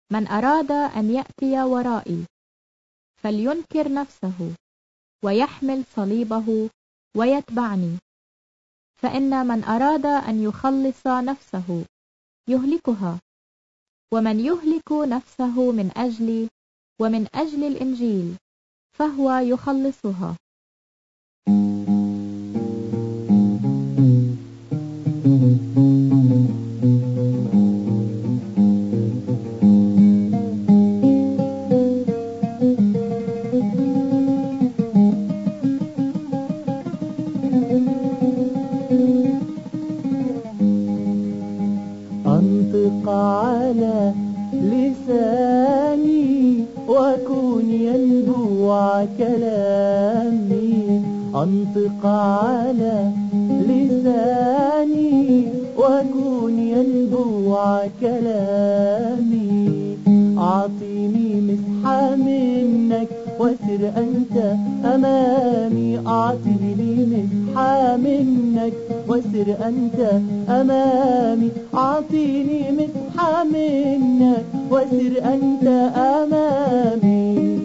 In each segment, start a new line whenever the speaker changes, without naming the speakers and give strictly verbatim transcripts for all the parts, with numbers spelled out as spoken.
من أراد أن يأتي ورائي فلينكر نفسه ويحمل صليبه ويتبعني. فإن من أراد أن يخلص نفسه يهلكها، ومن يهلك نفسه من أجلي ومن أجل الإنجيل فهو يخلصها.
أنطق على لساني وكن ينبوع كلامي. أنطق على لساني وكن ينبوع كلامي. أعطيني مسحة منك وسر أنت أمامي. أعطيني مسحة منك وسر أنت أمامي. أعطيني مسحة منك وسر أنت أمامي.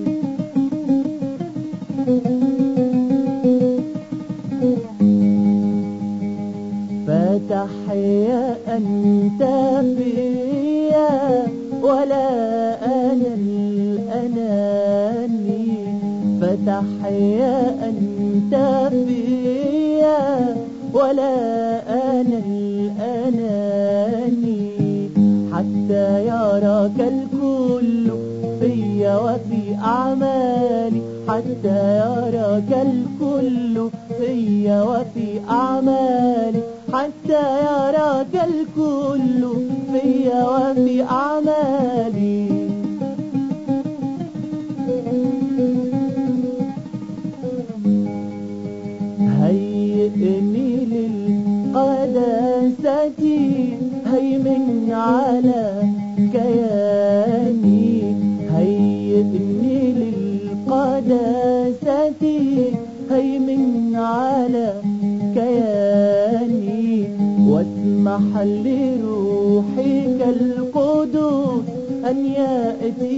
فتحيا أنت فيا ولا أنا الأناني. فتحيا أنت فيا ولا أنا الأناني. حتى يراك الكل فيا وفي أعمالي. حتى يراك الكل فيا وفي أعمالي. حتى يراك الكل فيا وفي أعمالي. هيئني للقداسة هيمن على كياني. هيئني للقداسة هيمن على كياني. واسمح لروحك القدوس أن يأتي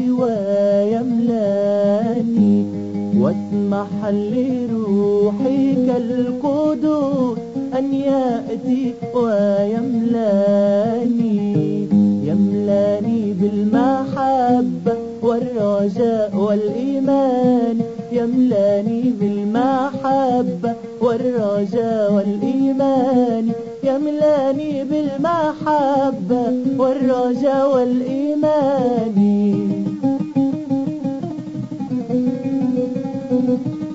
ويملاني. واسمح لروحك القدوس أن يأتي ويملاني. يملاني بالمحبة والرجاء والإيمان. يملاني بالمحبة والرجاء والإيمان. يملاني بالمحبة والرجاء والإيمان.